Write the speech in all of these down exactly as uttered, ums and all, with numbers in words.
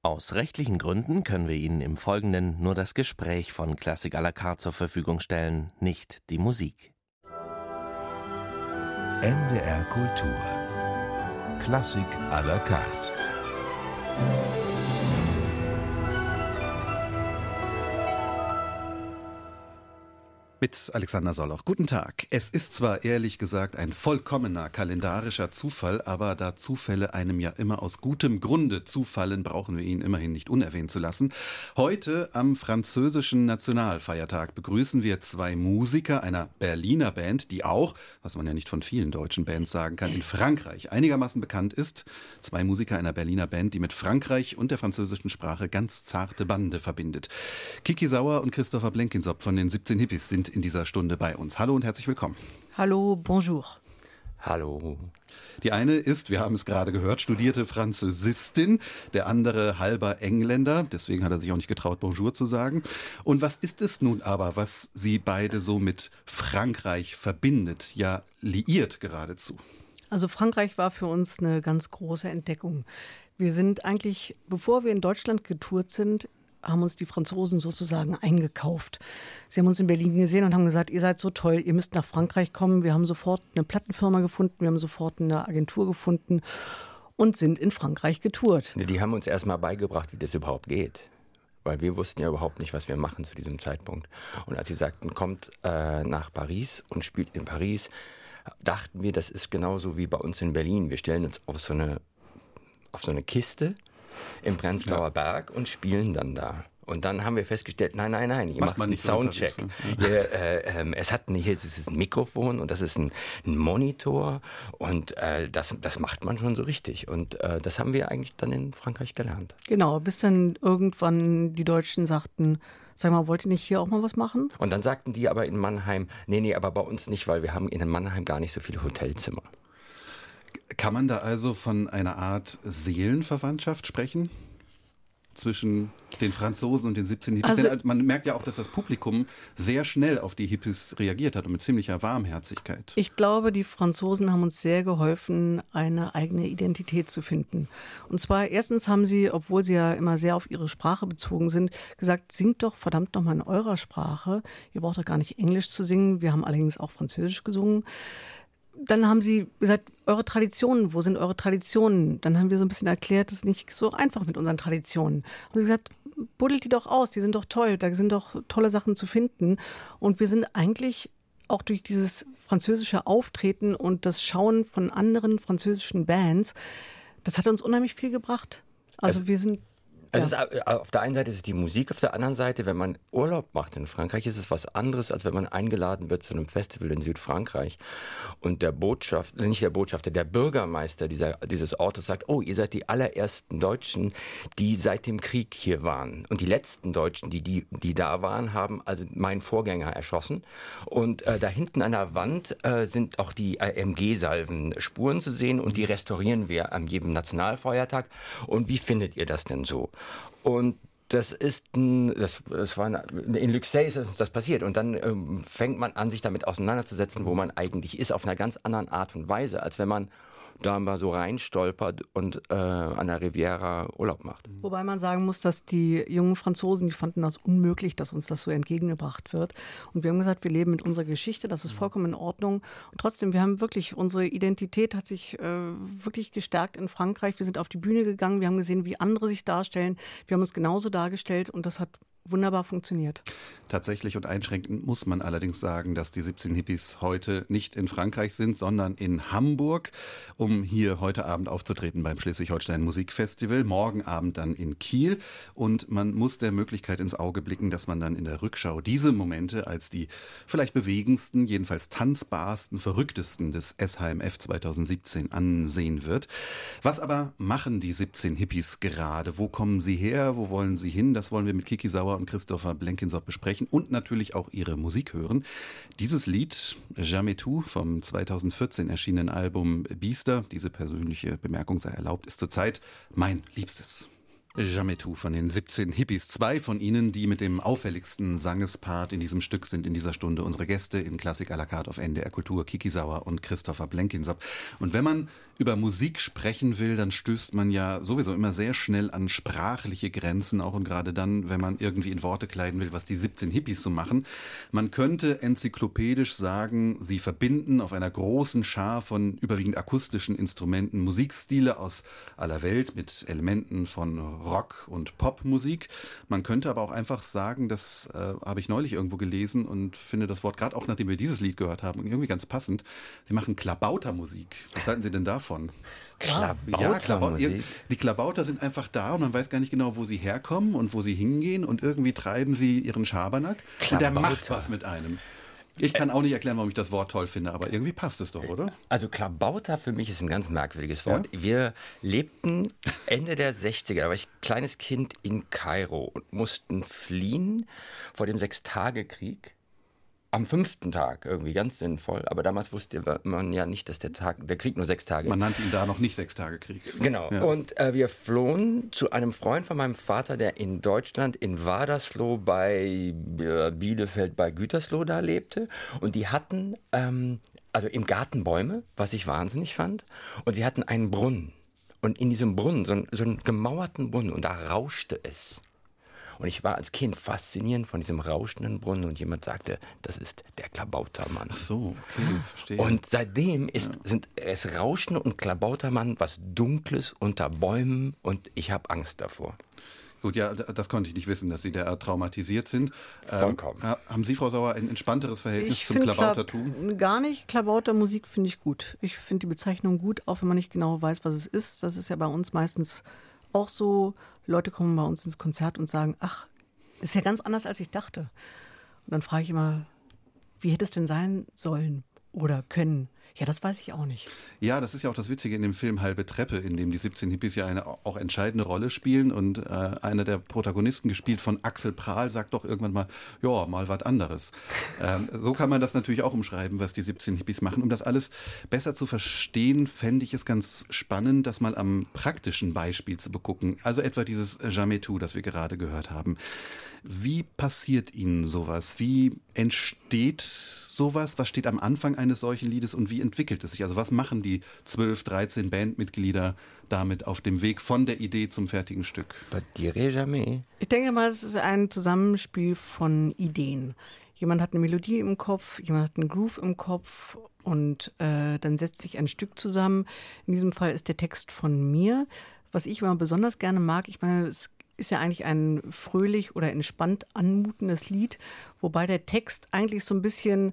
Aus rechtlichen Gründen können wir Ihnen im Folgenden nur das Gespräch von Klassik à la carte zur Verfügung stellen, nicht die Musik. N D R Kultur. Klassik à la carte. Mit Alexander Solloch. Guten Tag. Es ist zwar ehrlich gesagt ein vollkommener kalendarischer Zufall, aber da Zufälle einem ja immer aus gutem Grunde zufallen, brauchen wir ihn immerhin nicht unerwähnt zu lassen. Heute am französischen Nationalfeiertag begrüßen wir zwei Musiker einer Berliner Band, die auch, was man ja nicht von vielen deutschen Bands sagen kann, in Frankreich einigermaßen bekannt ist. Zwei Musiker einer Berliner Band, die mit Frankreich und der französischen Sprache ganz zarte Bande verbindet. Kiki Sauer und Christopher Blenkinsop von den siebzehn Hippies sind in dieser Stunde bei uns. Hallo und herzlich willkommen. Hallo, bonjour. Hallo. Die eine ist, wir haben es gerade gehört, studierte Französistin, der andere halber Engländer, deswegen hat er sich auch nicht getraut, bonjour zu sagen. Und was ist es nun aber, was sie beide so mit Frankreich verbindet, ja liiert geradezu? Also Frankreich war für uns eine ganz große Entdeckung. Wir sind eigentlich, bevor wir in Deutschland getourt sind, haben uns die Franzosen sozusagen eingekauft. Sie haben uns in Berlin gesehen und haben gesagt, ihr seid so toll, ihr müsst nach Frankreich kommen. Wir haben sofort eine Plattenfirma gefunden, wir haben sofort eine Agentur gefunden und sind in Frankreich getourt. Die haben uns erst mal beigebracht, wie das überhaupt geht. Weil wir wussten ja überhaupt nicht, was wir machen zu diesem Zeitpunkt. Und als sie sagten, kommt äh, nach Paris und spielt in Paris, dachten wir, das ist genauso wie bei uns in Berlin. Wir stellen uns auf so eine, auf so eine Kiste im Prenzlauer ja. Berg und spielen dann da. Und dann haben wir festgestellt, nein, nein, nein, ihr macht, macht einen Soundcheck. So ja. ihr, äh, äh, es hat hier es ist ein Mikrofon und das ist ein, ein Monitor und äh, das, das macht man schon so richtig. Und äh, das haben wir eigentlich dann in Frankreich gelernt. Genau, bis dann irgendwann die Deutschen sagten, sag mal, wollt ihr nicht hier auch mal was machen? Und dann sagten die aber in Mannheim, nee, nee, aber bei uns nicht, weil wir haben in Mannheim gar nicht so viele Hotelzimmer. Kann man da also von einer Art Seelenverwandtschaft sprechen? Zwischen den Franzosen und den siebzehn Hippies. Also, man merkt ja auch, dass das Publikum sehr schnell auf die Hippies reagiert hat und mit ziemlicher Warmherzigkeit. Ich glaube, die Franzosen haben uns sehr geholfen, eine eigene Identität zu finden. Und zwar erstens haben sie, obwohl sie ja immer sehr auf ihre Sprache bezogen sind, gesagt, singt doch verdammt nochmal in eurer Sprache. Ihr braucht doch gar nicht Englisch zu singen. Wir haben allerdings auch Französisch gesungen. Dann haben sie gesagt, eure Traditionen, wo sind eure Traditionen? Dann haben wir so ein bisschen erklärt, das ist nicht so einfach mit unseren Traditionen. Haben sie gesagt, buddelt die doch aus, die sind doch toll, da sind doch tolle Sachen zu finden. Und wir sind eigentlich auch durch dieses französische Auftreten und das Schauen von anderen französischen Bands, das hat uns unheimlich viel gebracht. Also, also wir sind... Also ja. es ist, auf der einen Seite ist es die Musik, auf der anderen Seite, wenn man Urlaub macht in Frankreich, ist es was anderes, als wenn man eingeladen wird zu einem Festival in Südfrankreich und der Botschafter, nicht der Botschafter, der Bürgermeister dieser, dieses Ortes sagt, oh, ihr seid die allerersten Deutschen, die seit dem Krieg hier waren. Und die letzten Deutschen, die, die, die da waren, haben also meinen Vorgänger erschossen. Und äh, da hinten an der Wand äh, sind auch die äh, M G-Salven Spuren zu sehen und die restaurieren wir an jedem Nationalfeiertag. Und wie findet ihr das denn so? Und das ist ein, das, das war eine, in Luxeuil ist das passiert. Und dann ähm, fängt man an, sich damit auseinanderzusetzen, wo man eigentlich ist, auf einer ganz anderen Art und Weise, als wenn man da mal so reinstolpert und äh, an der Riviera Urlaub macht. Wobei man sagen muss, dass die jungen Franzosen, die fanden das unmöglich, dass uns das so entgegengebracht wird. Und wir haben gesagt, wir leben mit unserer Geschichte, das ist vollkommen in Ordnung. Und trotzdem, wir haben wirklich, unsere Identität hat sich äh, wirklich gestärkt in Frankreich. Wir sind auf die Bühne gegangen, wir haben gesehen, wie andere sich darstellen. Wir haben uns genauso dargestellt und das hat wunderbar funktioniert. Tatsächlich und einschränkend muss man allerdings sagen, dass die siebzehn Hippies heute nicht in Frankreich sind, sondern in Hamburg, um hier heute Abend aufzutreten beim Schleswig-Holstein Musikfestival, morgen Abend dann in Kiel. Und man muss der Möglichkeit ins Auge blicken, dass man dann in der Rückschau diese Momente als die vielleicht bewegendsten, jedenfalls tanzbarsten, verrücktesten des S H M F zweitausendsiebzehn ansehen wird. Was aber machen die siebzehn Hippies gerade? Wo kommen sie her? Wo wollen sie hin? Das wollen wir mit Kiki Sauer und Christopher Blenkinsop besprechen und natürlich auch ihre Musik hören. Dieses Lied, Jamais tout, vom zweitausendvierzehn erschienenen Album Biester, diese persönliche Bemerkung sei erlaubt, ist zurzeit mein Liebstes. Jamais tout von den siebzehn Hippies. Zwei von ihnen, die mit dem auffälligsten Sangespart in diesem Stück sind in dieser Stunde unsere Gäste in Klassik à la carte auf N D R Kultur, Kiki Sauer und Christopher Blenkinsop. Und wenn man über Musik sprechen will, dann stößt man ja sowieso immer sehr schnell an sprachliche Grenzen, auch und gerade dann, wenn man irgendwie in Worte kleiden will, was die siebzehn Hippies so machen. Man könnte enzyklopädisch sagen, sie verbinden auf einer großen Schar von überwiegend akustischen Instrumenten Musikstile aus aller Welt mit Elementen von Rock- und Popmusik. Man könnte aber auch einfach sagen, das äh, habe ich neulich irgendwo gelesen und finde das Wort, gerade auch nachdem wir dieses Lied gehört haben, irgendwie ganz passend. Sie machen Klabautermusik. Was halten Sie denn davon? Ja, Klabauter, die Klabauter sind einfach da und man weiß gar nicht genau, wo sie herkommen und wo sie hingehen und irgendwie treiben sie ihren Schabernack und der macht was mit einem. Ich kann auch nicht erklären, warum ich das Wort toll finde, aber irgendwie passt es doch, oder? Also Klabauter für mich ist ein ganz merkwürdiges Wort. Ja? Wir lebten Ende der sechziger, da war ich kleines Kind in Kairo und mussten fliehen vor dem Sechstagekrieg. Am fünften Tag, irgendwie ganz sinnvoll. Aber damals wusste man ja nicht, dass der Tag, der Krieg nur sechs Tage ist. Man nannte ihn da noch nicht Sechstagekrieg. Genau. Ja. Und äh, wir flohen zu einem Freund von meinem Vater, der in Deutschland, in Wadersloh bei äh, Bielefeld bei Gütersloh da lebte. Und die hatten, ähm, also im Garten Bäume, was ich wahnsinnig fand. Und sie hatten einen Brunnen. Und in diesem Brunnen, so, ein, so einen gemauerten Brunnen, und da rauschte es. Und ich war als Kind fasziniert von diesem rauschenden Brunnen und jemand sagte, das ist der Klabautermann. Ach so, okay, verstehe. Und seitdem ist, ja. sind es Rauschen und Klabautermann was Dunkles unter Bäumen und ich habe Angst davor. Gut, ja, das konnte ich nicht wissen, dass Sie derart traumatisiert sind. Vollkommen. Ähm, haben Sie, Frau Sauer, ein entspannteres Verhältnis ich zum Klabautertum? Klab- gar nicht. Klabautermusik finde ich gut. Ich finde die Bezeichnung gut, auch wenn man nicht genau weiß, was es ist. Das ist ja bei uns meistens auch so. Leute kommen bei uns ins Konzert und sagen, ach, ist ja ganz anders, als ich dachte. Und dann frage ich immer, wie hätte es denn sein sollen oder können? Ja, das weiß ich auch nicht. Ja, das ist ja auch das Witzige in dem Film Halbe Treppe, in dem die siebzehn Hippies ja eine auch entscheidende Rolle spielen. Und äh, einer der Protagonisten, gespielt von Axel Prahl, sagt doch irgendwann mal, ja, mal was anderes. ähm, so kann man das natürlich auch umschreiben, was die siebzehn Hippies machen. Um das alles besser zu verstehen, fände ich es ganz spannend, das mal am praktischen Beispiel zu begucken. Also etwa dieses Jamais tout, das wir gerade gehört haben. Wie passiert Ihnen sowas? Wie entsteht sowas? Was steht am Anfang eines solchen Liedes und wie entwickelt es sich? Also was machen die zwölf, dreizehn Bandmitglieder damit auf dem Weg von der Idee zum fertigen Stück? Ich denke mal, es ist ein Zusammenspiel von Ideen. Jemand hat eine Melodie im Kopf, jemand hat einen Groove im Kopf und äh, dann setzt sich ein Stück zusammen. In diesem Fall ist der Text von mir. Was ich immer besonders gerne mag, ich meine, es ist ja eigentlich ein fröhlich oder entspannt anmutendes Lied, wobei der Text eigentlich so ein bisschen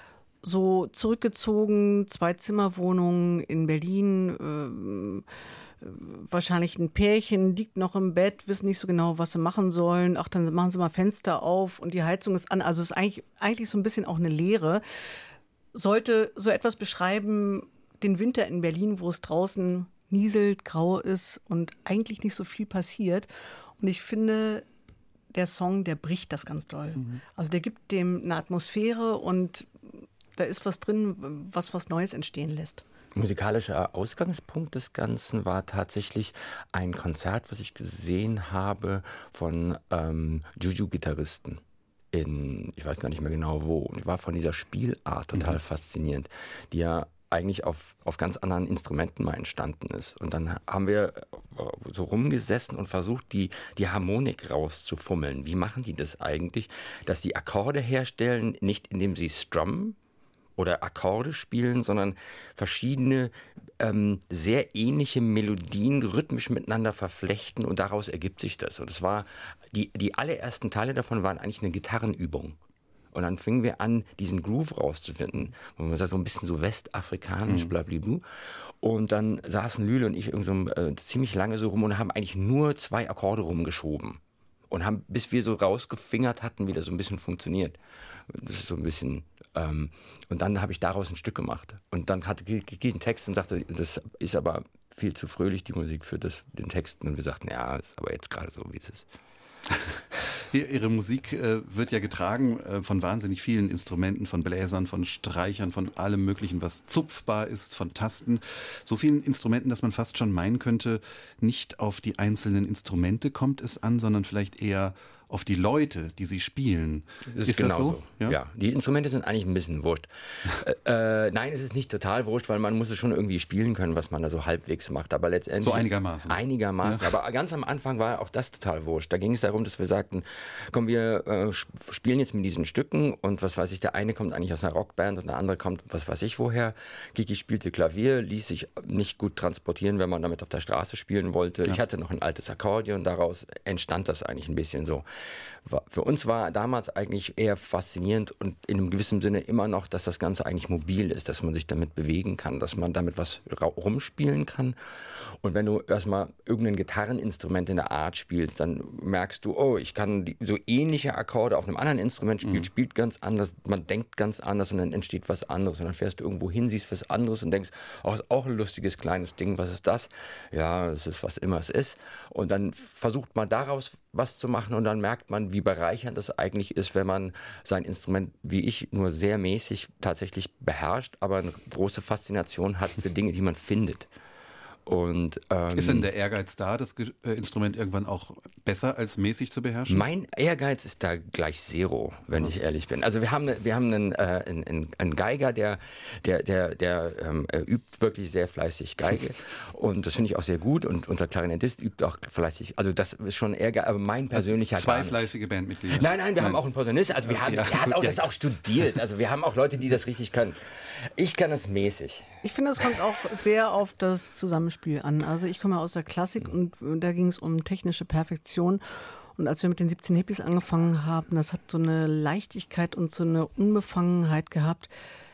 so zurückgezogen, Zwei-Zimmer-Wohnung in Berlin, äh, wahrscheinlich ein Pärchen liegt noch im Bett, wissen nicht so genau, was sie machen sollen. Ach, dann machen sie mal Fenster auf und die Heizung ist an. Also es ist eigentlich, eigentlich so ein bisschen auch eine Leere. Sollte so etwas beschreiben, den Winter in Berlin, wo es draußen nieselt, grau ist und eigentlich nicht so viel passiert. Und ich finde, der Song, der bricht das ganz doll. Mhm. Also der gibt dem eine Atmosphäre und da ist was drin, was was Neues entstehen lässt. Musikalischer Ausgangspunkt des Ganzen war tatsächlich ein Konzert, was ich gesehen habe von ähm, Juju-Gitarristen in, ich weiß gar nicht mehr genau wo. Und war von dieser Spielart total mhm. faszinierend, die ja eigentlich auf, auf ganz anderen Instrumenten mal entstanden ist. Und dann haben wir so rumgesessen und versucht, die, die Harmonik rauszufummeln. Wie machen die das eigentlich? Dass die Akkorde herstellen, nicht indem sie strummen oder Akkorde spielen, sondern verschiedene ähm, sehr ähnliche Melodien rhythmisch miteinander verflechten und daraus ergibt sich das. Und das war, die, die allerersten Teile davon waren eigentlich eine Gitarrenübung. Und dann fingen wir an, diesen Groove rauszufinden. Und man sagt so ein bisschen so westafrikanisch, mhm. blablabla. Und dann saßen Lüle und ich irgend so, äh, ziemlich lange so rum und haben eigentlich nur zwei Akkorde rumgeschoben. Und haben, bis wir so rausgefingert hatten, wie das so ein bisschen funktioniert. Das ist so ein bisschen, ähm, und dann habe ich daraus ein Stück gemacht. Und dann hatte Kiki einen Text und sagte, das ist aber viel zu fröhlich, die Musik für das, den Text. Und wir sagten, ja, ist aber jetzt gerade so, wie es ist. Ihre Musik äh, wird ja getragen äh, von wahnsinnig vielen Instrumenten, von Bläsern, von Streichern, von allem Möglichen, was zupfbar ist, von Tasten. So vielen Instrumenten, dass man fast schon meinen könnte, nicht auf die einzelnen Instrumente kommt es an, sondern vielleicht eher auf die Leute, die sie spielen. Das ist, ist genau das so? so. Ja? ja, die Instrumente sind eigentlich ein bisschen wurscht. äh, äh, nein, es ist nicht total wurscht, weil man muss es schon irgendwie spielen können, was man da so halbwegs macht. Aber letztendlich so einigermaßen. Einigermaßen. Ja. Aber ganz am Anfang war auch das total wurscht. Da ging es darum, dass wir sagten, komm, wir äh, spielen jetzt mit diesen Stücken und was weiß ich, der eine kommt eigentlich aus einer Rockband und der andere kommt, was weiß ich woher. Kiki spielte Klavier, ließ sich nicht gut transportieren, wenn man damit auf der Straße spielen wollte. Ja. Ich hatte noch ein altes Akkordeon, daraus entstand das eigentlich ein bisschen so. Für uns war damals eigentlich eher faszinierend und in einem gewissen Sinne immer noch, dass das Ganze eigentlich mobil ist, dass man sich damit bewegen kann, dass man damit was rumspielen kann. Und wenn du erstmal irgendein Gitarreninstrument in der Art spielst, dann merkst du, oh, ich kann die, so ähnliche Akkorde auf einem anderen Instrument spielen, mhm. spielt ganz anders, man denkt ganz anders und dann entsteht was anderes. Und dann fährst du irgendwo hin, siehst was anderes und denkst, oh, das ist auch ein lustiges kleines Ding, was ist das? Ja, es ist, was immer es ist. Und dann versucht man daraus was zu machen und dann merkt man, wie bereichernd das eigentlich ist, wenn man sein Instrument, wie ich, nur sehr mäßig tatsächlich beherrscht, aber eine große Faszination hat für Dinge, die man findet. Und, ähm, ist denn der Ehrgeiz da, das Ge- äh, Instrument irgendwann auch besser als mäßig zu beherrschen? Mein Ehrgeiz ist da gleich Zero, wenn ja. ich ehrlich bin. Also wir haben, wir haben einen, äh, einen, einen Geiger, der, der, der, der ähm, übt wirklich sehr fleißig Geige und das finde ich auch sehr gut und unser Klarinettist übt auch fleißig. Also das ist schon Ehrgeiz, aber mein persönlicher Zwei gar fleißige Bandmitglieder. Nein, nein, wir nein. haben auch einen Posaunist. Also wir haben, ja, er hat auch ja. das auch studiert. Also wir haben auch Leute, die das richtig können. Ich kann es mäßig. Ich finde, es kommt auch sehr auf das Zusammenspiel an. Also ich komme aus der Klassik und da ging es um technische Perfektion. Und als wir mit den siebzehn Hippies angefangen haben, das hat so eine Leichtigkeit und so eine Unbefangenheit gehabt.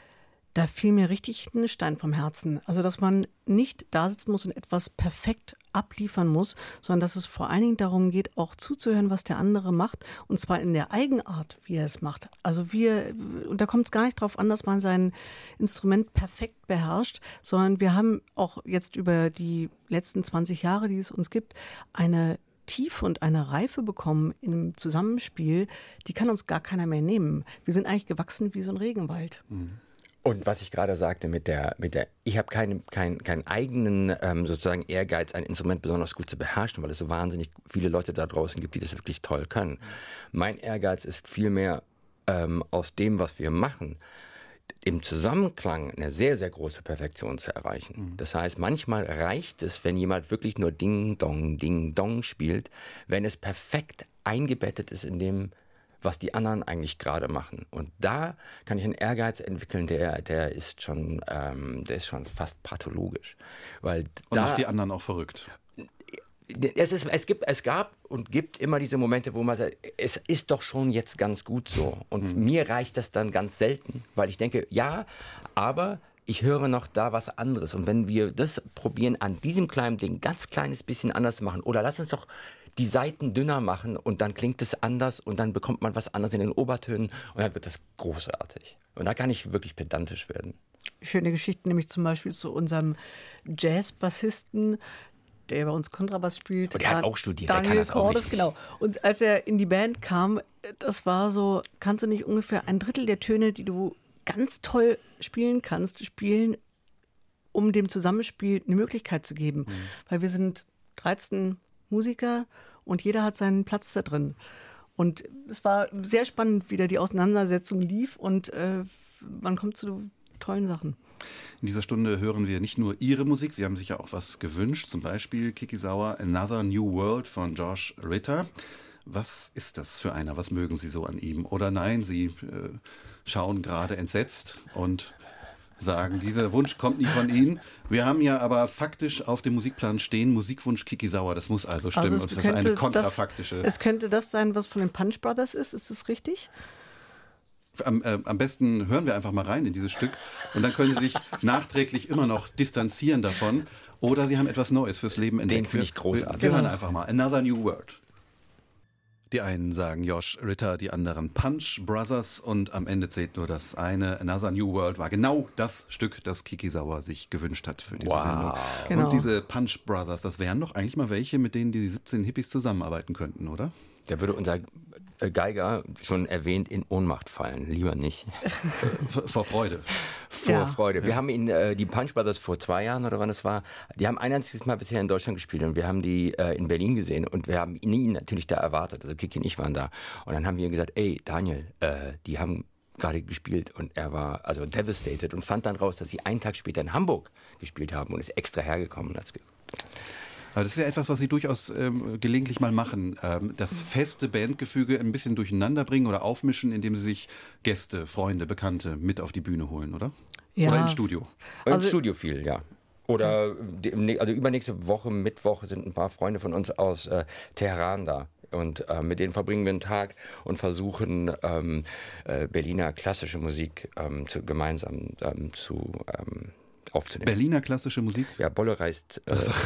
Da fiel mir richtig ein Stein vom Herzen. Also, dass man nicht da sitzen muss und etwas perfekt abliefern muss, sondern dass es vor allen Dingen darum geht, auch zuzuhören, was der andere macht. Und zwar in der Eigenart, wie er es macht. Also wir, und da kommt es gar nicht darauf an, dass man sein Instrument perfekt beherrscht, sondern wir haben auch jetzt über die letzten zwanzig Jahre, die es uns gibt, eine Tiefe und eine Reife bekommen im Zusammenspiel, die kann uns gar keiner mehr nehmen. Wir sind eigentlich gewachsen wie so ein Regenwald. Mhm. Und was ich gerade sagte mit der, mit der, ich habe keinen kein, kein eigenen ähm, sozusagen Ehrgeiz, ein Instrument besonders gut zu beherrschen, weil es so wahnsinnig viele Leute da draußen gibt, die das wirklich toll können. Mein Ehrgeiz ist vielmehr ähm, aus dem, was wir machen, im Zusammenklang eine sehr, sehr große Perfektion zu erreichen. Mhm. Das heißt, manchmal reicht es, wenn jemand wirklich nur Ding, Dong, Ding, Dong spielt, wenn es perfekt eingebettet ist in dem, was die anderen eigentlich gerade machen. Und da kann ich einen Ehrgeiz entwickeln, der, der ist schon, ähm, der ist schon fast pathologisch. Weil und da, macht die anderen auch verrückt. Es, ist, es, gibt, es gab und gibt immer diese Momente, wo man sagt, es ist doch schon jetzt ganz gut so. Und mhm. mir reicht das dann ganz selten, weil ich denke, ja, aber ich höre noch da was anderes. Und wenn wir das probieren, an diesem kleinen Ding ganz kleines bisschen anders zu machen, oder lass uns doch die Saiten dünner machen und dann klingt es anders und dann bekommt man was anderes in den Obertönen und dann wird das großartig. Und da kann ich wirklich pedantisch werden. Schöne Geschichte, nämlich zum Beispiel zu unserem Jazzbassisten, der bei uns Kontrabass spielt. Und der hat auch studiert, Daniel der kann das auch Cordes, genau. Und als er in die Band kam, das war so, kannst du nicht ungefähr ein Drittel der Töne, die du ganz toll spielen kannst, spielen, um dem Zusammenspiel eine Möglichkeit zu geben. Mhm. Weil wir sind dreizehn Musiker und jeder hat seinen Platz da drin. Und es war sehr spannend, wie da die Auseinandersetzung lief und äh, man kommt zu tollen Sachen. In dieser Stunde hören wir nicht nur Ihre Musik, Sie haben sich ja auch was gewünscht, zum Beispiel Kiki Sauer, Another New World von Josh Ritter. Was ist das für einer? Was mögen Sie so an ihm? Oder nein, Sie äh, schauen gerade entsetzt und sagen, dieser Wunsch kommt nicht von Ihnen. Wir haben ja aber faktisch auf dem Musikplan stehen, Musikwunsch Kiki Sauer. Das muss also stimmen. Also und das ist eine kontrafaktische... Das, es könnte das sein, was von den Punch Brothers ist. Ist das richtig? Am, äh, am besten hören wir einfach mal rein in dieses Stück und dann können Sie sich nachträglich immer noch distanzieren davon oder Sie haben etwas Neues fürs Leben entdeckt. Den finde ich großartig. Wir, wir hören einfach mal Another New World. Die einen sagen Josh Ritter, die anderen Punch Brothers und am Ende zählt nur das eine. Another New World war genau das Stück, das Kiki Sauer sich gewünscht hat für diese wow. Sendung. Genau. Und diese Punch Brothers, das wären doch eigentlich mal welche, mit denen die siebzehn Hippies zusammenarbeiten könnten, oder? Der würde unser Geiger, schon erwähnt, in Ohnmacht fallen. Lieber nicht. Vor Freude. Vor ja. Freude. Wir ja. haben ihn, äh, die Punch Brothers vor zwei Jahren oder wann es war, die haben ein einziges Mal bisher in Deutschland gespielt und wir haben die äh, in Berlin gesehen und wir haben ihn natürlich da erwartet. Also Kiki und ich waren da. Und dann haben wir ihm gesagt, ey Daniel, äh, die haben gerade gespielt und er war also devastated und fand dann raus, dass sie einen Tag später in Hamburg gespielt haben und ist extra hergekommen und hat's geguckt. Aber das ist ja etwas, was Sie durchaus ähm, gelegentlich mal machen. Ähm, das feste Bandgefüge ein bisschen durcheinander bringen oder aufmischen, indem Sie sich Gäste, Freunde, Bekannte mit auf die Bühne holen, oder? Ja. Oder ins Studio? Also, Ins Studio viel, ja. Oder die, also übernächste Woche, Mittwoch, sind ein paar Freunde von uns aus äh, Teheran da. Und äh, mit denen verbringen wir einen Tag und versuchen, ähm, äh, Berliner klassische Musik ähm, zu, gemeinsam ähm, zu ähm, aufzunehmen. Berliner klassische Musik? Ja, Bolle reist. Äh, so.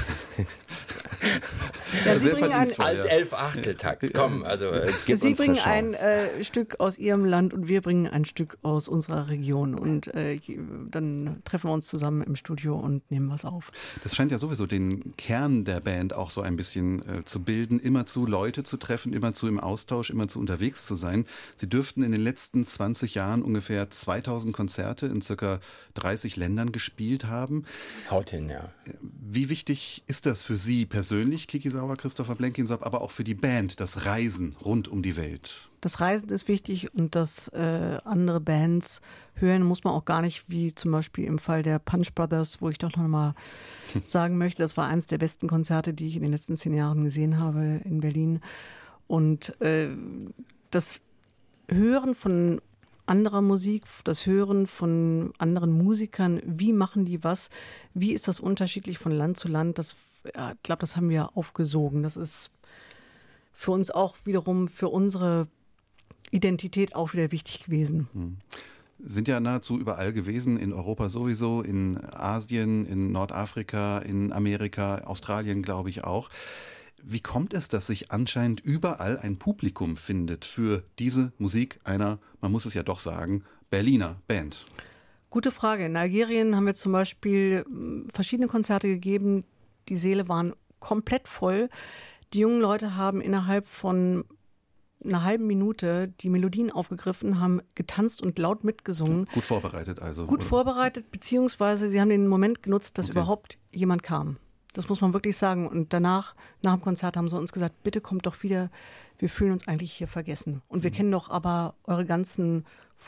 ja, Sie bringen ein, als Elf-Achteltakt. Komm, also äh, gib Sie uns bringen eine Chance. ein äh, Stück aus Ihrem Land und wir bringen ein Stück aus unserer Region. Und äh, dann treffen wir uns zusammen im Studio und nehmen was auf. Das scheint ja sowieso den Kern der Band auch so ein bisschen äh, zu bilden, immerzu Leute zu treffen, immerzu im Austausch, immerzu unterwegs zu sein. Sie dürften in den letzten zwanzig Jahren ungefähr zweitausend Konzerte in circa dreißig Ländern gespielt haben. Haut hin, ja. Wie wichtig ist das für Sie persönlich, Kiki Sauer, Christopher Blenkinsop, aber auch für die Band, das Reisen rund um die Welt? Das Reisen ist wichtig und das äh, andere Bands hören muss man auch gar nicht, wie zum Beispiel im Fall der Punch Brothers, wo ich doch noch mal sagen möchte, das war eines der besten Konzerte, die ich in den letzten zehn Jahren gesehen habe in Berlin. Und äh, das Hören von anderer Musik, das Hören von anderen Musikern, wie machen die was, wie ist das unterschiedlich von Land zu Land, das, ja, ich glaube, das haben wir aufgesogen. Das ist für uns auch wiederum, für unsere Identität auch wieder wichtig gewesen. Hm. Sind ja nahezu überall gewesen, in Europa sowieso, in Asien, in Nordafrika, in Amerika, Australien glaube ich auch. Wie kommt es, dass sich anscheinend überall ein Publikum findet für diese Musik einer, man muss es ja doch sagen, Berliner Band? Gute Frage. In Algerien haben wir zum Beispiel verschiedene Konzerte gegeben. Die Säle waren komplett voll. Die jungen Leute haben innerhalb von einer halben Minute die Melodien aufgegriffen, haben getanzt und laut mitgesungen. Gut vorbereitet also. Gut oder? vorbereitet, beziehungsweise sie haben den Moment genutzt, dass Okay. überhaupt jemand kam. Das muss man wirklich sagen. Und danach, nach dem Konzert, haben sie uns gesagt, bitte kommt doch wieder, wir fühlen uns eigentlich hier vergessen. Und wir mhm. kennen doch aber eure ganzen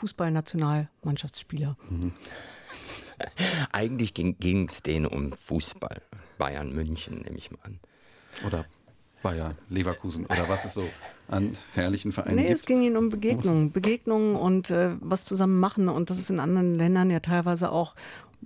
Fußball-Nationalmannschaftsspieler. Mhm. Eigentlich ging es denen um Fußball. Bayern München, nehme ich mal an. Oder Bayer Leverkusen oder was es so an herrlichen Vereinen nee, gibt. Es ging ihnen um Begegnungen. Begegnungen und äh, was zusammen machen. Und das ist in anderen Ländern ja teilweise auch,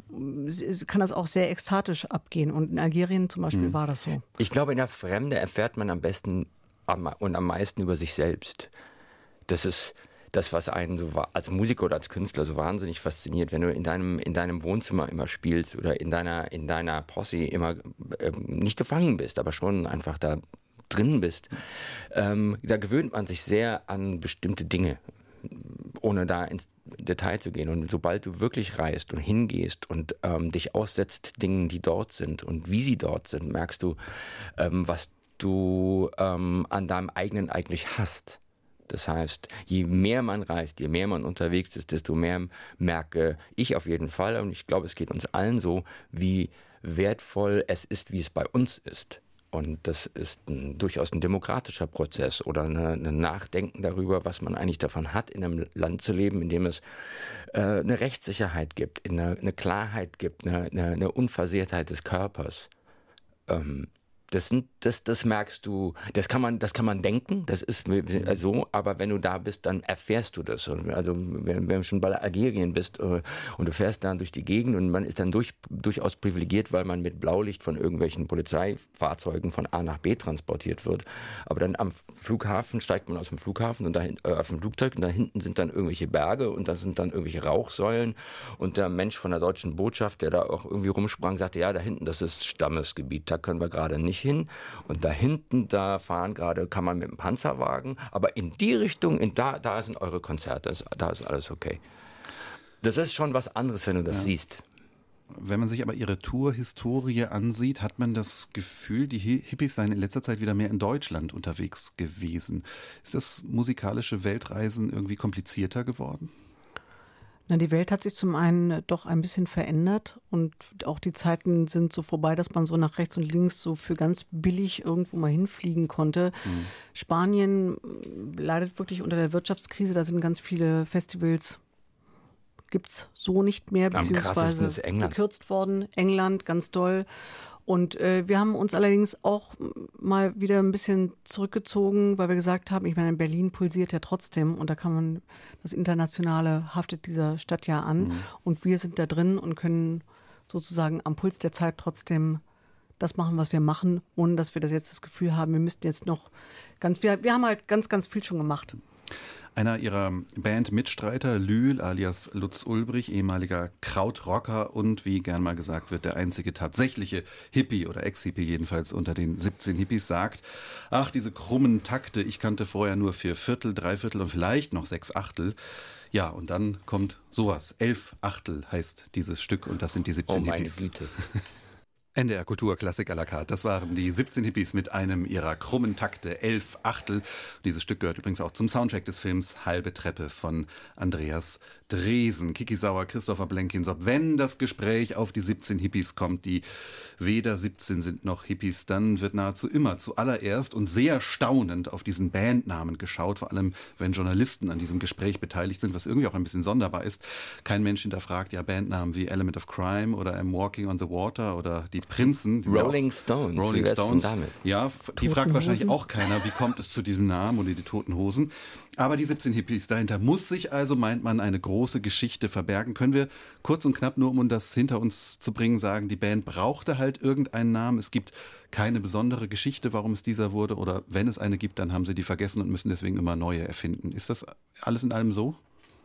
kann das auch sehr ekstatisch abgehen. Und in Algerien zum Beispiel mhm. war das so. Ich glaube, in der Fremde erfährt man am besten am, und am meisten über sich selbst. Das ist das, was einen so als Musiker oder als Künstler so wahnsinnig fasziniert, wenn du in deinem, in deinem Wohnzimmer immer spielst oder in deiner, in deiner Posse immer äh, nicht gefangen bist, aber schon einfach da drin bist. Ähm, da gewöhnt man sich sehr an bestimmte Dinge, ohne da ins Detail zu gehen. Und sobald du wirklich reist und hingehst und ähm, dich aussetzt Dingen, die dort sind und wie sie dort sind, merkst du, ähm, was du ähm, an deinem eigenen eigentlich hast. Das heißt, je mehr man reist, je mehr man unterwegs ist, desto mehr merke ich auf jeden Fall, und ich glaube, es geht uns allen so, wie wertvoll es ist, wie es bei uns ist. Und das ist ein, durchaus ein demokratischer Prozess oder eine, eine Nachdenken darüber, was man eigentlich davon hat, in einem Land zu leben, in dem es äh, eine Rechtssicherheit gibt, eine, eine Klarheit gibt, eine, eine, eine Unversehrtheit des Körpers. Ähm, Das, sind, das, das merkst du, das kann man, das kann man denken, das ist so, aber wenn du da bist, dann erfährst du das. Also wenn, wenn du schon bei Algerien bist äh, und du fährst dann durch die Gegend und man ist dann durch, durchaus privilegiert, weil man mit Blaulicht von irgendwelchen Polizeifahrzeugen von A nach B transportiert wird. Aber dann am Flughafen steigt man aus dem Flughafen und dahin, äh, auf dem Flugzeug und da hinten sind dann irgendwelche Berge und da sind dann irgendwelche Rauchsäulen und der Mensch von der deutschen Botschaft, der da auch irgendwie rumsprang, sagte, ja, da hinten, das ist Stammesgebiet, da können wir gerade nicht hin. Und da hinten, da fahren gerade, kann man mit dem Panzerwagen, aber in die Richtung, in da, da sind eure Konzerte, da ist alles okay. Das ist schon was anderes, wenn du das ja. siehst. Wenn man sich aber ihre Tourhistorie ansieht, hat man das Gefühl, die Hippies seien in letzter Zeit wieder mehr in Deutschland unterwegs gewesen. Ist das musikalische Weltreisen irgendwie komplizierter geworden? Na, die Welt hat sich zum einen doch ein bisschen verändert und auch die Zeiten sind so vorbei, dass man so nach rechts und links so für ganz billig irgendwo mal hinfliegen konnte. Mhm. Spanien leidet wirklich unter der Wirtschaftskrise, da sind ganz viele Festivals, gibt es so nicht mehr, beziehungsweise ist England. gekürzt worden. England, ganz doll. Und äh, wir haben uns allerdings auch mal wieder ein bisschen zurückgezogen, weil wir gesagt haben, ich meine, in Berlin pulsiert ja trotzdem und da kann man, das Internationale haftet dieser Stadt ja an mhm. und wir sind da drin und können sozusagen am Puls der Zeit trotzdem das machen, was wir machen, ohne dass wir das jetzt das Gefühl haben, wir müssten jetzt noch ganz, wir, wir haben halt ganz, ganz viel schon gemacht. Einer ihrer Band-Mitstreiter, Lühl alias Lutz Ulbrich, ehemaliger Krautrocker und, wie gern mal gesagt wird, der einzige tatsächliche Hippie oder Ex-Hippie jedenfalls unter den siebzehn Hippies, sagt, ach, diese krummen Takte, ich kannte vorher nur vier Viertel, drei Viertel und vielleicht noch sechs Achtel. Ja, und dann kommt sowas. Elf Achtel heißt dieses Stück und das sind die siebzehn oh, meine Hippies. Güte. N D R Kultur Klassik à la carte. Das waren die siebzehn Hippies mit einem ihrer krummen Takte, elf Achtel. Dieses Stück gehört übrigens auch zum Soundtrack des Films Halbe Treppe von Andreas Dresen. Kiki Sauer, Christopher Blenkinsop. Wenn das Gespräch auf die siebzehn Hippies kommt, die weder siebzehn sind noch Hippies, dann wird nahezu immer zuallererst und sehr staunend auf diesen Bandnamen geschaut, vor allem wenn Journalisten an diesem Gespräch beteiligt sind, was irgendwie auch ein bisschen sonderbar ist. Kein Mensch hinterfragt ja Bandnamen wie Element of Crime oder I'm Walking on the Water oder die Prinzen. Die Rolling Stones. Rolling wie Stones. Damit? Ja, die fragt wahrscheinlich auch keiner, wie kommt es zu diesem Namen oder die Toten Hosen. Aber die siebzehn Hippies, dahinter muss sich also, meint man, eine große Geschichte verbergen. Können wir kurz und knapp, nur um das hinter uns zu bringen, sagen, die Band brauchte halt irgendeinen Namen. Es gibt keine besondere Geschichte, warum es dieser wurde. Oder wenn es eine gibt, dann haben sie die vergessen und müssen deswegen immer neue erfinden. Ist das alles in allem so?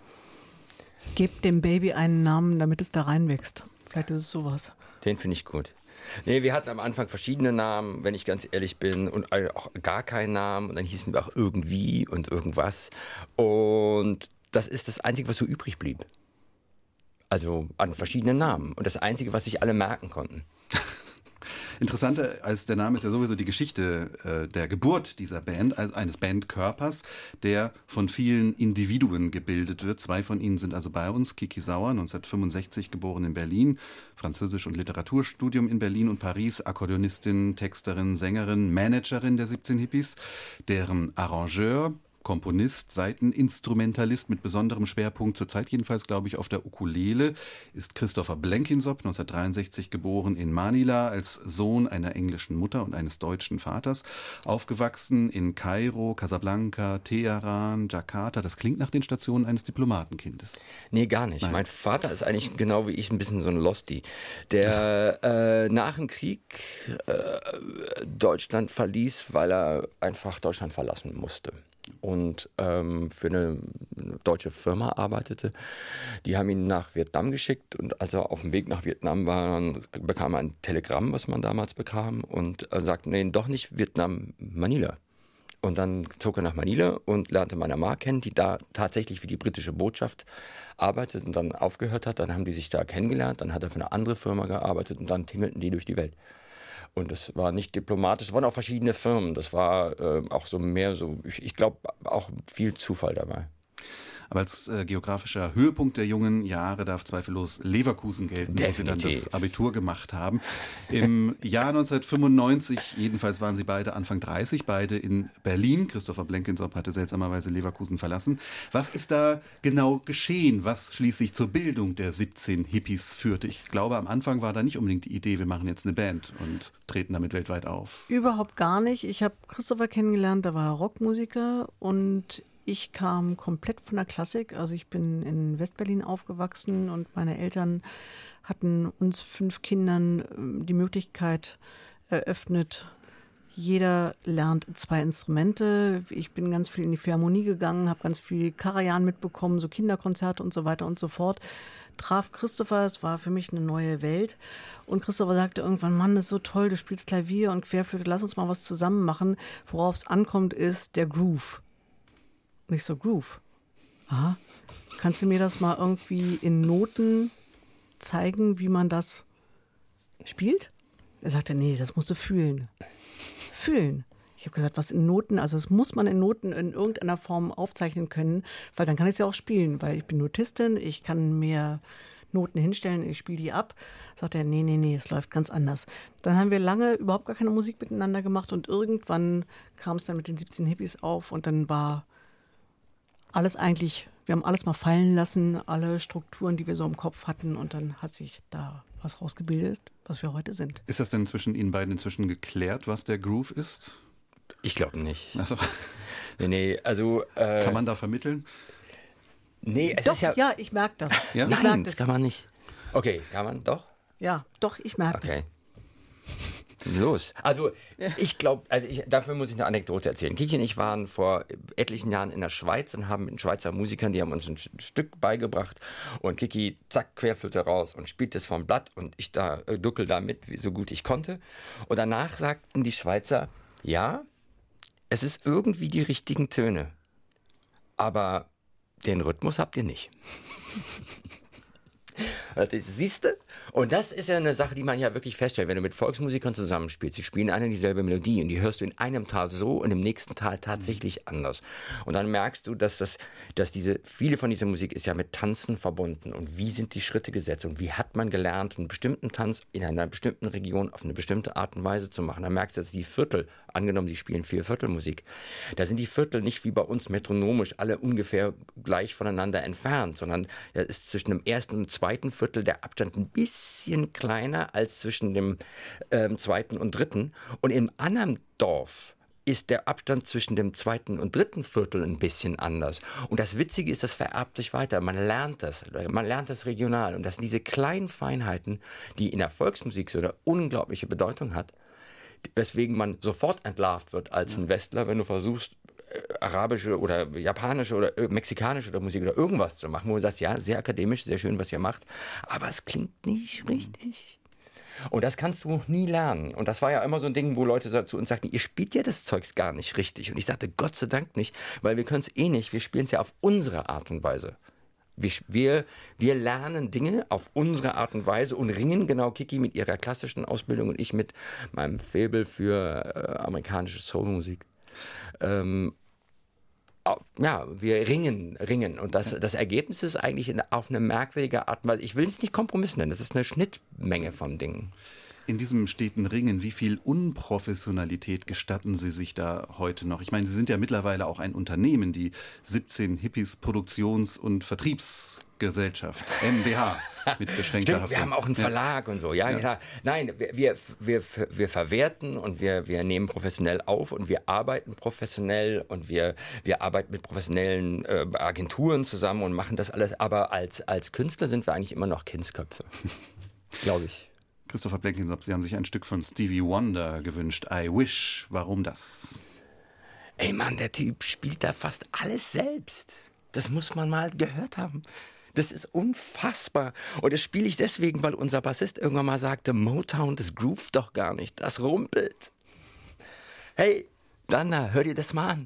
Gebt dem Baby einen Namen, damit es da reinwächst. Vielleicht ist es sowas. Den finde ich gut. Nee, wir hatten am Anfang verschiedene Namen, wenn ich ganz ehrlich bin, und auch gar keinen Namen. Und dann hießen wir auch irgendwie und irgendwas. Und das ist das Einzige, was so übrig blieb. Also an verschiedenen Namen. Und das Einzige, was sich alle merken konnten. Interessanter als der Name ist ja sowieso die Geschichte äh, der Geburt dieser Band, also eines Bandkörpers, der von vielen Individuen gebildet wird. Zwei von ihnen sind also bei uns. Kiki Sauer, neunzehnhundertfünfundsechzig geboren in Berlin, Französisch- und Literaturstudium in Berlin und Paris, Akkordeonistin, Texterin, Sängerin, Managerin der siebzehn Hippies, deren Arrangeur, Komponist, Saiteninstrumentalist mit besonderem Schwerpunkt, zurzeit jedenfalls, glaube ich, auf der Ukulele, ist Christopher Blenkinsop, neunzehnhundertdreiundsechzig geboren in Manila, als Sohn einer englischen Mutter und eines deutschen Vaters, aufgewachsen in Kairo, Casablanca, Teheran, Jakarta. Das klingt nach den Stationen eines Diplomatenkindes. Nee, gar nicht. Nein. Mein Vater ist eigentlich genau wie ich ein bisschen so ein Losty, der äh, nach dem Krieg äh, Deutschland verließ, weil er einfach Deutschland verlassen musste. Und ähm, für eine deutsche Firma arbeitete. Die haben ihn nach Vietnam geschickt und als er auf dem Weg nach Vietnam war, bekam er ein Telegramm, was man damals bekam und äh, sagte, nee, doch nicht Vietnam, Manila. Und dann zog er nach Manila und lernte meine Mama kennen, die da tatsächlich für die britische Botschaft arbeitet und dann aufgehört hat. Dann haben die sich da kennengelernt, dann hat er für eine andere Firma gearbeitet und dann tingelten die durch die Welt. Und das war nicht diplomatisch, es waren auch verschiedene Firmen. Das war äh, auch so mehr so, ich, ich glaube, auch viel Zufall dabei. Aber als äh, geografischer Höhepunkt der jungen Jahre darf zweifellos Leverkusen gelten, wo sie dann das Abitur gemacht haben. Im Jahr neunzehnhundertfünfundneunzig, jedenfalls waren sie beide Anfang dreißig, beide in Berlin. Christopher Blenkinsop hatte seltsamerweise Leverkusen verlassen. Was ist da genau geschehen, was schließlich zur Bildung der siebzehn Hippies führte? Ich glaube, am Anfang war da nicht unbedingt die Idee, wir machen jetzt eine Band und treten damit weltweit auf. Überhaupt gar nicht. Ich habe Christopher kennengelernt, da war er Rockmusiker und ich kam komplett von der Klassik, also ich bin in Westberlin aufgewachsen und meine Eltern hatten uns fünf Kindern die Möglichkeit eröffnet, jeder lernt zwei Instrumente. Ich bin ganz viel in die Philharmonie gegangen, habe ganz viel Karajan mitbekommen, so Kinderkonzerte und so weiter und so fort. Traf Christopher, es war für mich eine neue Welt. Und Christopher sagte irgendwann, Mann, das ist so toll, du spielst Klavier und Querflöte, lass uns mal was zusammen machen. Worauf es ankommt, ist der Groove. Und ich so, Groove? Aha. Kannst du mir das mal irgendwie in Noten zeigen, wie man das spielt? Er sagte, nee, das musst du fühlen. Fühlen. Ich habe gesagt, was in Noten, also das muss man in Noten in irgendeiner Form aufzeichnen können, weil dann kann ich es ja auch spielen, weil ich bin Notistin, ich kann mir Noten hinstellen, ich spiele die ab. Sagt er, nee, nee, nee, es läuft ganz anders. Dann haben wir lange überhaupt gar keine Musik miteinander gemacht und irgendwann kam es dann mit den siebzehn Hippies auf und dann war alles eigentlich, wir haben alles mal fallen lassen, alle Strukturen, die wir so im Kopf hatten und dann hat sich da was rausgebildet, was wir heute sind. Ist das denn zwischen Ihnen beiden inzwischen geklärt, was der Groove ist? Ich glaube nicht. Also, nee, nee, also... Äh, kann man da vermitteln? Nee, es doch, ist ja... ja, ich merke das. Ja? Ich Nein, merk das kann man nicht. Okay, kann man doch? Ja, doch, ich merke Okay. das. Los. Also ich glaube, also ich, dafür muss ich eine Anekdote erzählen. Kiki und ich waren vor etlichen Jahren in der Schweiz und haben mit den Schweizer Musikern, die haben uns ein Stück beigebracht und Kiki, zack, Querflöte raus und spielt es vom Blatt und ich da äh, duckel da mit, wie, so gut ich konnte. Und danach sagten die Schweizer, ja, es ist irgendwie die richtigen Töne, aber den Rhythmus habt ihr nicht. Siehst du? Und das ist ja eine Sache, die man ja wirklich feststellt, wenn du mit Volksmusikern zusammenspielst. Sie spielen eine und dieselbe Melodie und die hörst du in einem Tal so und im nächsten Tal tatsächlich anders. Und dann merkst du, dass das, dass diese, viele von dieser Musik ist ja mit Tanzen verbunden. Und wie sind die Schritte gesetzt und wie hat man gelernt, einen bestimmten Tanz in einer bestimmten Region auf eine bestimmte Art und Weise zu machen. Da merkst du, dass die Viertel, angenommen, sie spielen vier Viertelmusik, da sind die Viertel nicht wie bei uns metronomisch alle ungefähr gleich voneinander entfernt, sondern da ist zwischen dem ersten und dem zweiten Viertel der Abstand ein bisschen kleiner als zwischen dem ähm, zweiten und dritten. Und im anderen Dorf ist der Abstand zwischen dem zweiten und dritten Viertel ein bisschen anders. Und das Witzige ist, das vererbt sich weiter. Man lernt das. Man lernt das regional. Und das sind diese kleinen Feinheiten, die in der Volksmusik so eine unglaubliche Bedeutung hat, weswegen man sofort entlarvt wird als ein Westler, wenn du versuchst, arabische oder japanische oder mexikanische oder Musik oder irgendwas zu machen, wo du sagst, ja, sehr akademisch, sehr schön, was ihr macht, aber es klingt nicht richtig. Und das kannst du nie lernen. Und das war ja immer so ein Ding, wo Leute zu uns sagten, ihr spielt ja das Zeugs gar nicht richtig. Und ich sagte, Gott sei Dank nicht, weil wir können es eh nicht, wir spielen es ja auf unsere Art und Weise. Wir, wir, wir lernen Dinge auf unsere Art und Weise und ringen, genau Kiki mit ihrer klassischen Ausbildung und ich mit meinem Faible für äh, amerikanische Soulmusik. Ähm, Ja, wir ringen, ringen. Und das, das Ergebnis ist eigentlich in, auf eine merkwürdige Art und Weise. Ich will es nicht Kompromiss nennen, das ist eine Schnittmenge von Dingen. In diesem steten Ringen, wie viel Unprofessionalität gestatten Sie sich da heute noch? Ich meine, Sie sind ja mittlerweile auch ein Unternehmen, die siebzehn Hippies Produktions- und Vertriebsgesellschaft, M B H, mit beschränkter Stimmt, Haftung. wir haben auch einen Verlag ja. und so, ja, ja. Klar. Nein, wir, wir, wir, wir verwerten und wir, wir nehmen professionell auf und wir arbeiten professionell und wir, wir arbeiten mit professionellen äh, Agenturen zusammen und machen das alles, aber als, als Künstler sind wir eigentlich immer noch Kindsköpfe, glaube ich. Christopher Blenkinsop, Sie haben sich ein Stück von Stevie Wonder gewünscht. I Wish. Warum das? Ey Mann, der Typ spielt da fast alles selbst. Das muss man mal gehört haben. Das ist unfassbar. Und das spiele ich deswegen, weil unser Bassist irgendwann mal sagte, Motown, das groovt doch gar nicht, das rumpelt. Hey, Dana, hör dir das mal an.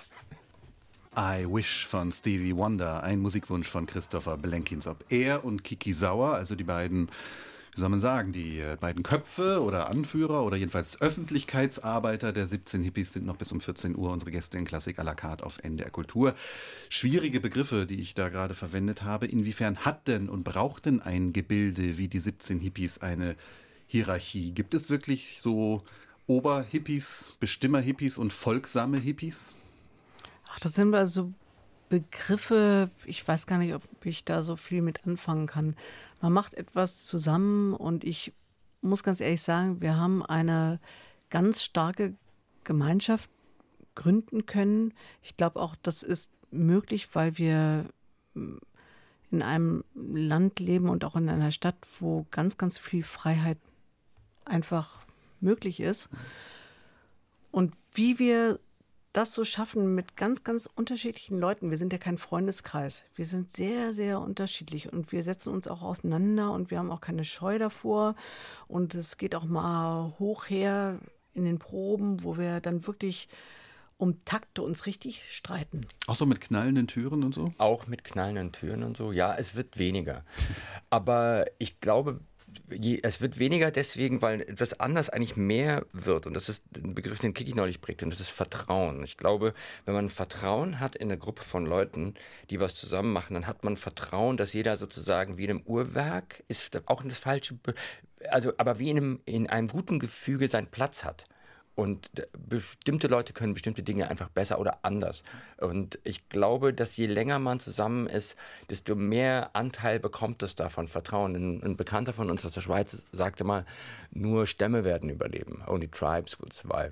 I Wish von Stevie Wonder, ein Musikwunsch von Christopher Blenkinsop. Er und Kiki Sauer, also die beiden, wie soll man sagen, die beiden Köpfe oder Anführer oder jedenfalls Öffentlichkeitsarbeiter der siebzehn Hippies sind noch bis um vierzehn Uhr unsere Gäste in Klassik à la carte auf N D R Kultur. Schwierige Begriffe, die ich da gerade verwendet habe. Inwiefern hat denn und braucht denn ein Gebilde wie die siebzehn Hippies eine Hierarchie? Gibt es wirklich so Oberhippies, Bestimmer-Hippies und folgsame Hippies? Ach, das sind also Begriffe, ich weiß gar nicht, ob ich da so viel mit anfangen kann. Man macht etwas zusammen und ich muss ganz ehrlich sagen, wir haben eine ganz starke Gemeinschaft gründen können. Ich glaube auch, das ist möglich, weil wir in einem Land leben und auch in einer Stadt, wo ganz, ganz viel Freiheit einfach möglich ist. Und wie wir das so schaffen mit ganz, ganz unterschiedlichen Leuten. Wir sind ja kein Freundeskreis. Wir sind sehr, sehr unterschiedlich und wir setzen uns auch auseinander und wir haben auch keine Scheu davor. Und es geht auch mal hoch her in den Proben, wo wir dann wirklich um Takte uns richtig streiten. Auch so mit knallenden Türen und so? Auch mit knallenden Türen und so. Ja, es wird weniger. Aber ich glaube, je, es wird weniger deswegen, weil etwas anders eigentlich mehr wird. Und das ist ein Begriff, den Kiki neulich prägt. Und das ist Vertrauen. Ich glaube, wenn man Vertrauen hat in eine Gruppe von Leuten, die was zusammen machen, dann hat man Vertrauen, dass jeder sozusagen wie in einem Uhrwerk, ist auch das falsche, Be- also aber wie in einem, in einem guten Gefüge seinen Platz hat. Und bestimmte Leute können bestimmte Dinge einfach besser oder anders. Und ich glaube, dass je länger man zusammen ist, desto mehr Anteil bekommt es davon Vertrauen. Ein, ein Bekannter von uns aus der Schweiz sagte mal, nur Stämme werden überleben. Only tribes will survive.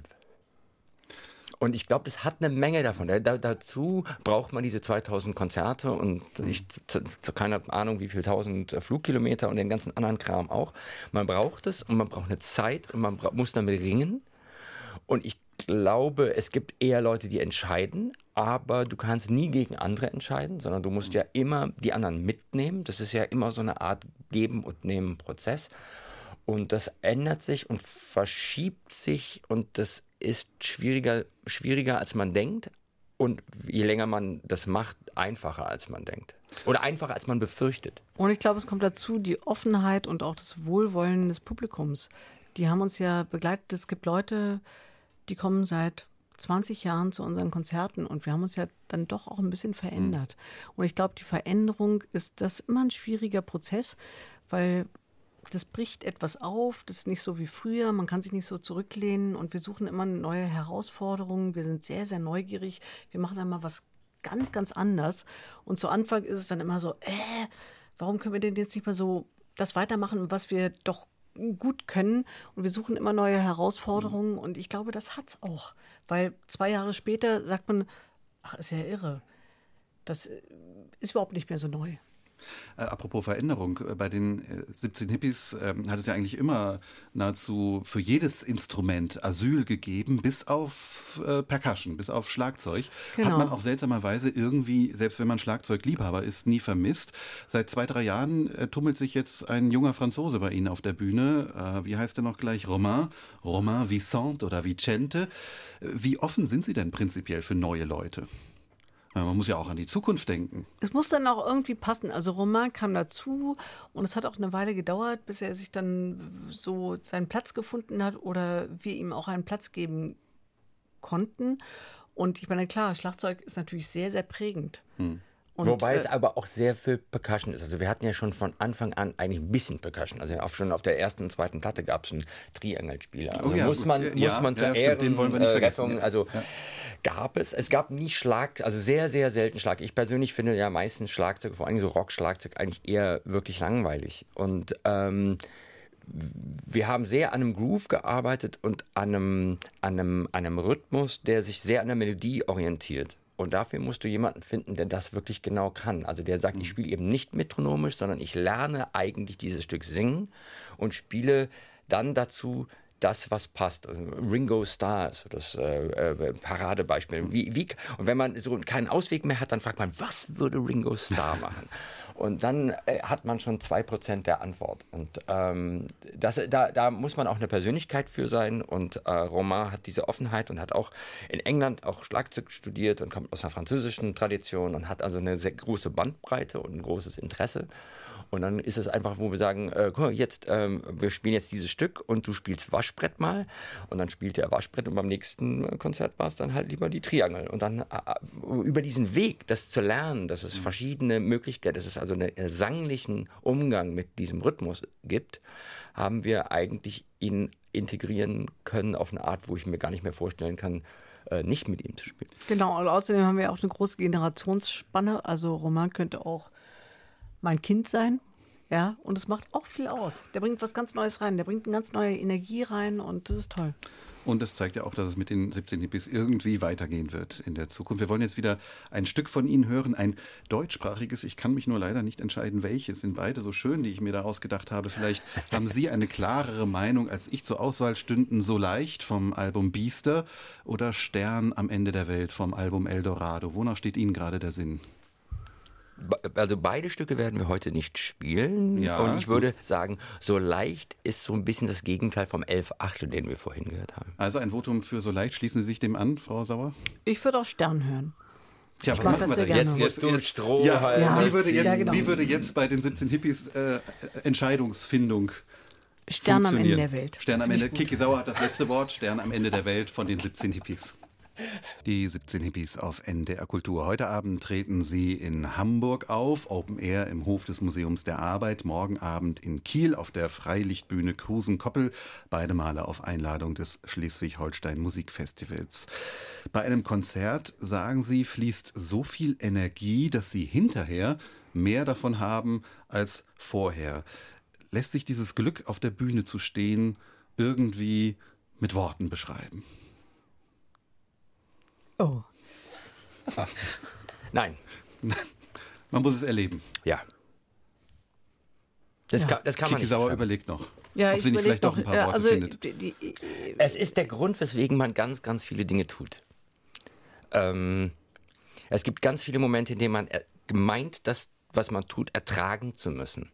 Und ich glaube, das hat eine Menge davon. Da, dazu braucht man diese zweitausend Konzerte und ich, keine Ahnung, wie viel tausend Flugkilometer und den ganzen anderen Kram auch. Man braucht es und man braucht eine Zeit und man bra- muss damit ringen. Und ich glaube, es gibt eher Leute, die entscheiden, aber du kannst nie gegen andere entscheiden, sondern du musst ja immer die anderen mitnehmen. Das ist ja immer so eine Art Geben- und Nehmen-Prozess. Und das ändert sich und verschiebt sich und das ist schwieriger, schwieriger als man denkt. Und je länger man das macht, einfacher als man denkt. Oder einfacher als man befürchtet. Und ich glaube, es kommt dazu die Offenheit und auch das Wohlwollen des Publikums. Die haben uns ja begleitet. Es gibt Leute, die kommen seit zwanzig Jahren zu unseren Konzerten und wir haben uns ja dann doch auch ein bisschen verändert. Mhm. Und ich glaube, die Veränderung ist das immer ein schwieriger Prozess, weil das bricht etwas auf, das ist nicht so wie früher, man kann sich nicht so zurücklehnen und wir suchen immer neue Herausforderungen, wir sind sehr, sehr neugierig, wir machen dann mal was ganz, ganz anders und zu Anfang ist es dann immer so, äh, warum können wir denn jetzt nicht mal so das weitermachen, was wir doch gut können und wir suchen immer neue Herausforderungen mhm. und ich glaube, das hat's auch, weil zwei Jahre später sagt man, ach, ist ja irre, das ist überhaupt nicht mehr so neu. Äh, apropos Veränderung, bei den äh, siebzehn Hippies äh, hat es ja eigentlich immer nahezu für jedes Instrument Asyl gegeben, bis auf äh, Percussion, bis auf Schlagzeug. Genau. Hat man auch seltsamerweise irgendwie, selbst wenn man Schlagzeugliebhaber ist, nie vermisst. Seit zwei, drei Jahren äh, tummelt sich jetzt ein junger Franzose bei Ihnen auf der Bühne. Äh, wie heißt er noch gleich? Romain? Romain Vicente oder Vicente. Wie offen sind Sie denn prinzipiell für neue Leute? Man muss ja auch an die Zukunft denken. Es muss dann auch irgendwie passen. Also Romain kam dazu und es hat auch eine Weile gedauert, bis er sich dann so seinen Platz gefunden hat oder wir ihm auch einen Platz geben konnten. Und ich meine, klar, Schlagzeug ist natürlich sehr, sehr prägend. Hm. Und, Wobei äh, es aber auch sehr viel Percussion ist. Also wir hatten ja schon von Anfang an eigentlich ein bisschen Percussion. Also auch schon auf der ersten und zweiten Platte gab es einen Triangelspieler. Also oh ja, muss man, ja, muss man ja, zur ja, den wollen wir nicht Ehrenrettung, vergessen. also ja. gab es. Es gab nie Schlag, also sehr, sehr selten Schlag. Ich persönlich finde ja meistens Schlagzeug, vor allem so Rock-Schlagzeug, eigentlich eher wirklich langweilig. Und ähm, wir haben sehr an einem Groove gearbeitet und an einem, an einem, an einem Rhythmus, der sich sehr an der Melodie orientiert. Und dafür musst du jemanden finden, der das wirklich genau kann. Also der sagt, ich spiele eben nicht metronomisch, sondern ich lerne eigentlich dieses Stück singen und spiele dann dazu das, was passt. Also Ringo Starr ist so das äh, äh, Paradebeispiel. Wie, wie, und wenn man so keinen Ausweg mehr hat, dann fragt man, was würde Ringo Starr machen? Und dann äh, hat man schon zwei Prozent der Antwort. Und ähm, das, da, da muss man auch eine Persönlichkeit für sein. Und äh, Romain hat diese Offenheit und hat auch in England auch Schlagzeug studiert und kommt aus einer französischen Tradition und hat also eine sehr große Bandbreite und ein großes Interesse. Und dann ist es einfach, wo wir sagen, äh, guck mal, jetzt, ähm, wir spielen jetzt dieses Stück und du spielst Waschbrett mal. Und dann spielt er Waschbrett und beim nächsten Konzert war es dann halt lieber die Triangel. Und dann äh, über diesen Weg, das zu lernen, dass es verschiedene Möglichkeiten, dass es also einen sanglichen Umgang mit diesem Rhythmus gibt, haben wir eigentlich ihn integrieren können auf eine Art, wo ich mir gar nicht mehr vorstellen kann, äh, nicht mit ihm zu spielen. Genau, und außerdem haben wir auch eine große Generationsspanne. Also Romain könnte auch mein Kind sein, ja, und es macht auch viel aus. Der bringt was ganz Neues rein, der bringt eine ganz neue Energie rein und das ist toll. Und das zeigt ja auch, dass es mit den siebzehn Hippies irgendwie weitergehen wird in der Zukunft. Wir wollen jetzt wieder ein Stück von Ihnen hören, ein deutschsprachiges. Ich kann mich nur leider nicht entscheiden, welches. Sind beide so schön, die ich mir da ausgedacht habe. Vielleicht haben Sie eine klarere Meinung, als ich zur Auswahl stünden. So leicht vom Album Biester oder Stern am Ende der Welt vom Album Eldorado. Wonach steht Ihnen gerade der Sinn? Also beide Stücke werden wir heute nicht spielen. Ja. Und ich würde sagen, so leicht ist so ein bisschen das Gegenteil vom elf Achtel, den wir vorhin gehört haben. Also ein Votum für so leicht. Schließen Sie sich dem an, Frau Sauer? Ich würde auch Stern hören. Tja, Ich was mag machen das wir sehr denn? gerne. Jetzt musst du Stroh Ja, halten. Ja. wie, würde jetzt, Ja, genau. wie würde jetzt bei den siebzehn Hippies äh, Entscheidungsfindung Stern am Ende funktionieren? der Welt. Stern am Finde Ende. ich gut. Kiki Sauer hat das letzte Wort. Stern am Ende der Welt von den siebzehn Hippies. Die siebzehn Hippies auf N D R Kultur. Heute Abend treten sie in Hamburg auf, Open Air im Hof des Museums der Arbeit. Morgen Abend in Kiel auf der Freilichtbühne Krusenkoppel. Beide Male auf Einladung des Schleswig-Holstein Musikfestivals. Bei einem Konzert, sagen sie, fließt so viel Energie, dass sie hinterher mehr davon haben als vorher. Lässt sich dieses Glück, auf der Bühne zu stehen, irgendwie mit Worten beschreiben? Oh. Nein, Man muss es erleben. ja. Das, Ja. kann, das kann man Kiki nicht Sauer beschreiben. überlegt noch, Ja, ob ich sie nicht überleg vielleicht doch noch, ein paar äh, Worte also, findet. die, die, Es ist der Grund, weswegen man ganz, ganz viele Dinge tut. Ähm, es gibt ganz viele Momente, in denen man er- meint, das, was man tut, ertragen zu müssen.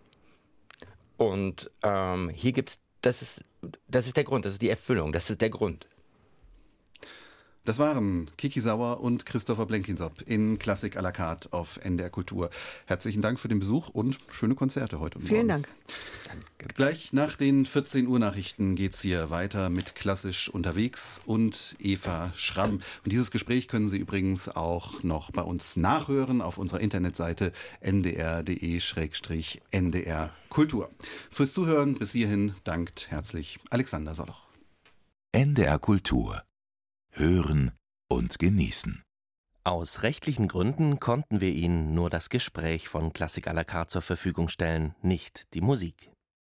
Und ähm, hier gibt es, das ist, das ist der Grund, das ist die Erfüllung, das ist der Grund. Das waren Kiki Sauer und Christopher Blenkinsop in Klassik à la carte auf N D R Kultur. Herzlichen Dank für den Besuch und schöne Konzerte heute. und vielen morgen. Dank. Gleich nach den vierzehn Uhr Nachrichten geht's hier weiter mit Klassisch unterwegs und Eva Schramm. Und dieses Gespräch können Sie übrigens auch noch bei uns nachhören auf unserer Internetseite n d r punkt d e slash n d r kultur. Fürs Zuhören bis hierhin dankt herzlich Alexander Soloch. N D R Kultur. Hören und genießen. Aus rechtlichen Gründen konnten wir Ihnen nur das Gespräch von Klassik à la carte zur Verfügung stellen, nicht die Musik.